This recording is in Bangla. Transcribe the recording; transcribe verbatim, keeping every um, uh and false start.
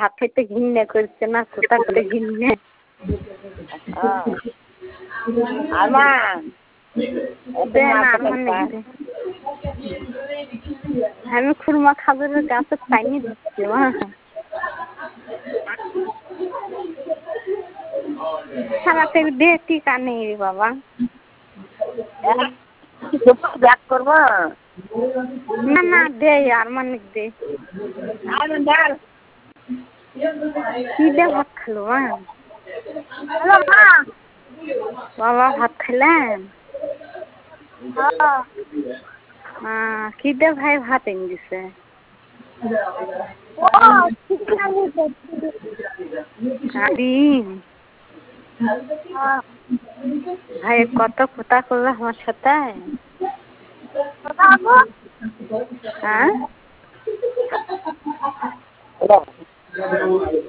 ভাত খাইতে ঘৃণা করছে না, কোথা করে ঘৃণা। আরমান দে না আরমানিক দে। আমি খুরমা খাজুরের গাছের পানি দিচ্ছি মা। সারাতে দে টিকা নেই রে বাবা। ব্যাক করবো না না দে আরমানিক দে। কি দিয়ে ভাত খেলো মা? বাবা ভাত খেলেন? হ্যাঁ কি দিয়ে ভাই ভাত এনে দিছে? ডিম ভাই কত কথা করলো আমার সাথে। হ্যাঁ